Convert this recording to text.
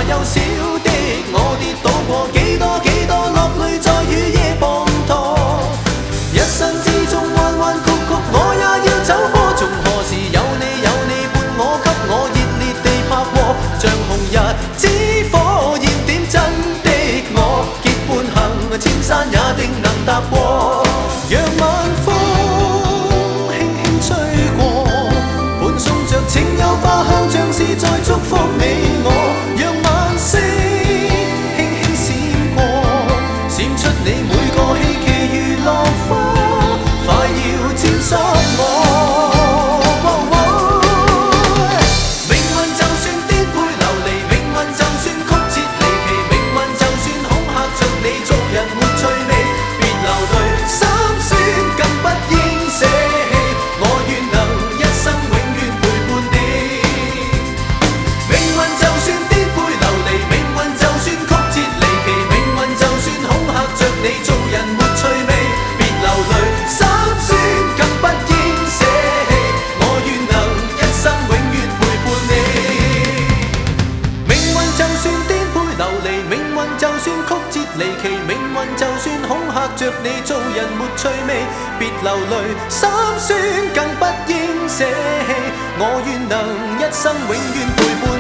幼小的我跌倒過幾多落淚在雨夜滂沱，一生之中彎彎曲曲我也要走過，從何時有你伴我，給我熱烈地拍和，像紅日之火焰點真的我，結伴行千山也定能踏過，讓晚風輕輕吹過，伴送着情有花香，像是在祝福你我，讓晚星輕輕閃過，閃出你每個希冀如落花，快要沾濕我。命運就算顛沛流離，命運就算曲折離奇，命運就算恐嚇着你，做人沒趣味，別流淚心酸，更不應捨棄，我願能一生永遠陪伴你。命運就算顛沛流離，命運就算曲折離奇，命運就算恐嚇着你，做人沒趣味，別流淚心酸，更不應捨棄，我願能一生永遠陪伴你。命運就算顛沛流離，命運就算曲折離奇，命運就算恐嚇着你，做人沒趣味，別流淚心酸，更不應捨棄，我願能一生永遠陪伴